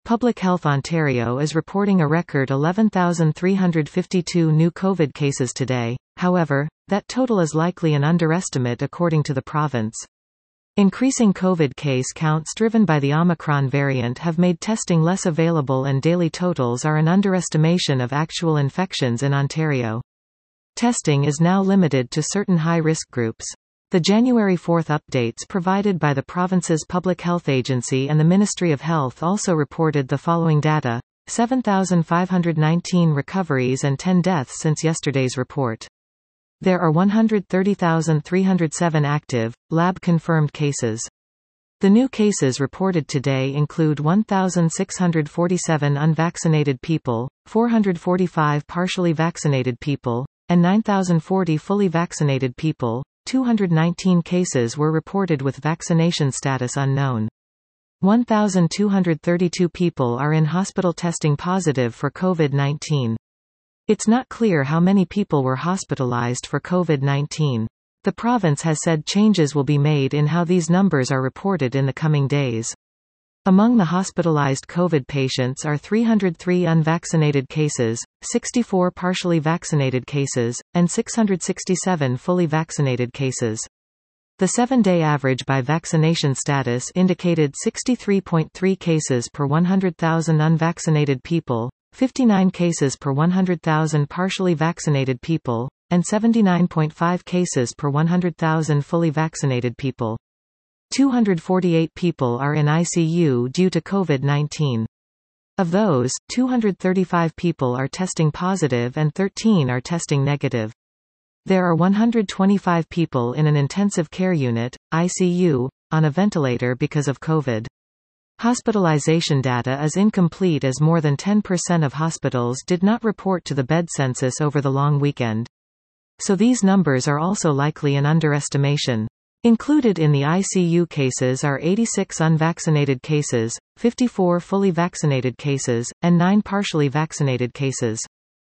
Public Health Ontario is reporting a record 11,352 new COVID cases today. However, that total is likely an underestimate according to the province. Increasing COVID case counts driven by the Omicron variant have made testing less available, and daily totals are an underestimation of actual infections in Ontario. Testing is now limited to certain high-risk groups. The January 4 updates provided by the province's Public Health Agency and the Ministry of Health also reported the following data: 7,519 recoveries and 10 deaths since yesterday's report. There are 130,307 active, lab-confirmed cases. The new cases reported today include 1,647 unvaccinated people, 445 partially vaccinated people, and 9,040 fully vaccinated people. 219 cases were reported with vaccination status unknown. 1,232 people are in hospital testing positive for COVID-19. It's not clear how many people were hospitalized for COVID-19. The province has said changes will be made in how these numbers are reported in the coming days. Among the hospitalized COVID patients are 303 unvaccinated cases, 64 partially vaccinated cases, and 667 fully vaccinated cases. The 7-day average by vaccination status indicated 63.3 cases per 100,000 unvaccinated people, 59 cases per 100,000 partially vaccinated people, and 79.5 cases per 100,000 fully vaccinated people. 248 people are in ICU due to COVID-19. Of those, 235 people are testing positive and 13 are testing negative. There are 125 people in an intensive care unit, ICU, on a ventilator because of COVID. Hospitalization data is incomplete as more than 10% of hospitals did not report to the bed census over the long weekend. So these numbers are also likely an underestimation. Included in the ICU cases are 86 unvaccinated cases, 54 fully vaccinated cases, and 9 partially vaccinated cases.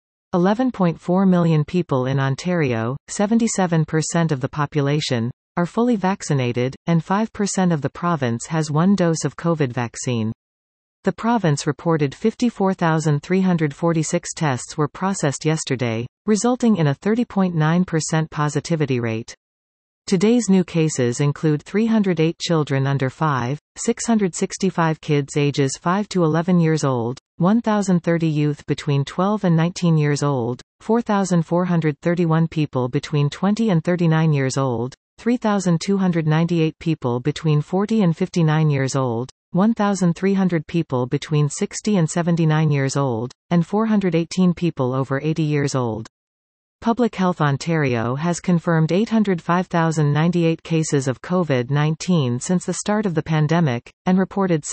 11.4 million people in Ontario, 77% of the population, are fully vaccinated, and 5% of the province has one dose of COVID vaccine. The province reported 54,346 tests were processed yesterday, resulting in a 30.9% positivity rate. Today's new cases include 308 children under 5, 665 kids ages 5 to 11 years old, 1,030 youth between 12 and 19 years old, 4,431 people between 20 and 39 years old, 3,298 people between 40 and 59 years old, 1,300 people between 60 and 79 years old, and 418 people over 80 years old. Public Health Ontario has confirmed 805,098 cases of COVID-19 since the start of the pandemic, and reported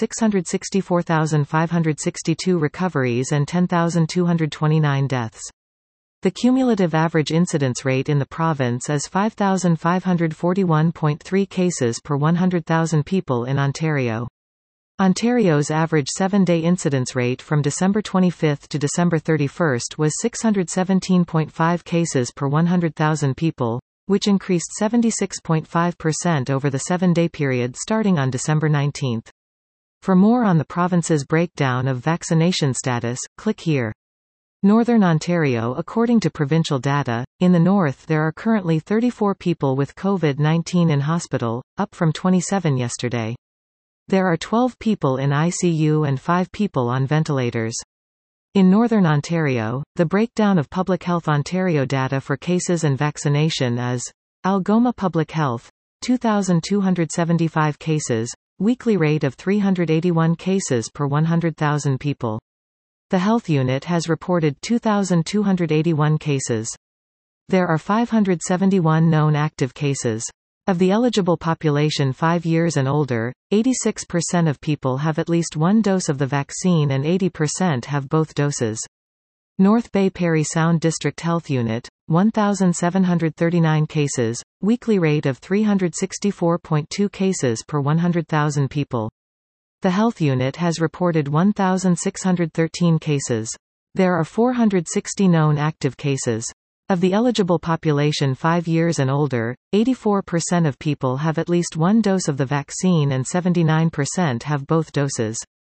664,562 recoveries and 10,229 deaths. The cumulative average incidence rate in the province is 5,541.3 cases per 100,000 people in Ontario. Ontario's average 7-day incidence rate from December 25 to December 31 was 617.5 cases per 100,000 people, which increased 76.5% over the 7-day period starting on December 19. For more on the province's breakdown of vaccination status, click here. Northern Ontario. According to provincial data, in the north there are currently 34 people with COVID-19 in hospital, up from 27 yesterday. There are 12 people in ICU and 5 people on ventilators. In Northern Ontario, the breakdown of Public Health Ontario data for cases and vaccination is: Algoma Public Health, 2,275 cases, weekly rate of 381 cases per 100,000 people. The Health Unit has reported 2,281 cases. There are 571 known active cases. Of the eligible population 5 years and older, 86% of people have at least one dose of the vaccine and 80% have both doses. North Bay Parry Sound District Health Unit, 1,739 cases, weekly rate of 364.2 cases per 100,000 people. The Health Unit has reported 1,613 cases. There are 460 known active cases. Of the eligible population 5 years and older, 84% of people have at least one dose of the vaccine and 79% have both doses.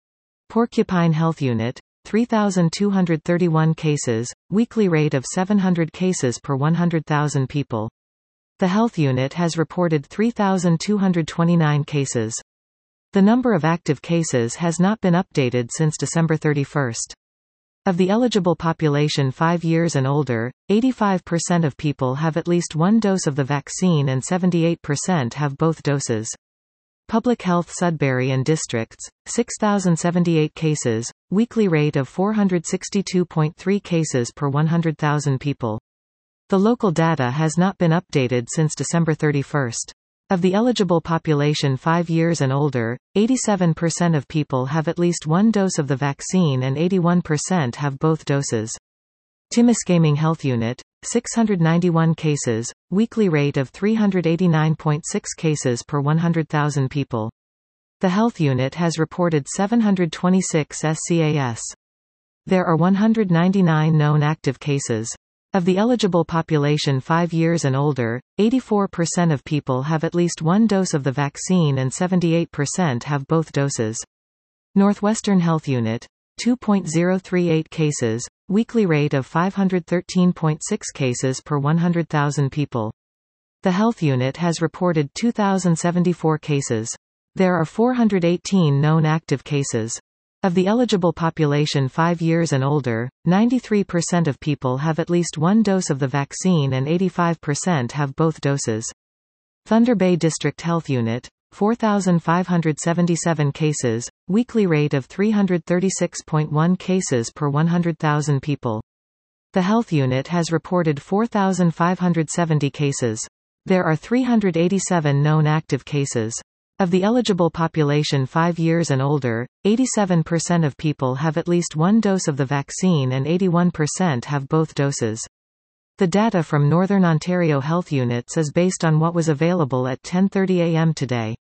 Porcupine Health Unit, 3,231 cases, weekly rate of 700 cases per 100,000 people. The health unit has reported 3,229 cases. The number of active cases has not been updated since December 31. Of the eligible population 5 years and older, 85% of people have at least one dose of the vaccine and 78% have both doses. Public Health Sudbury and Districts, 6,078 cases, weekly rate of 462.3 cases per 100,000 people. The local data has not been updated since December 31. Of the eligible population 5 years and older, 87% of people have at least one dose of the vaccine and 81% have both doses. Timiskaming Health Unit, 691 cases, weekly rate of 389.6 cases per 100,000 people. The health unit has reported 726 SCAS. There are 199 known active cases. Of the eligible population 5 years and older, 84% of people have at least one dose of the vaccine and 78% have both doses. Northwestern Health Unit, 2.038 cases, weekly rate of 513.6 cases per 100,000 people. The health unit has reported 2,074 cases. There are 418 known active cases. Of the eligible population 5 years and older, 93% of people have at least one dose of the vaccine and 85% have both doses. Thunder Bay District Health Unit, 4,577 cases, weekly rate of 336.1 cases per 100,000 people. The health unit has reported 4,570 cases. There are 387 known active cases. Of the eligible population 5 years and older, 87% of people have at least one dose of the vaccine and 81% have both doses. The data from Northern Ontario Health Units is based on what was available at 10:30 a.m. today.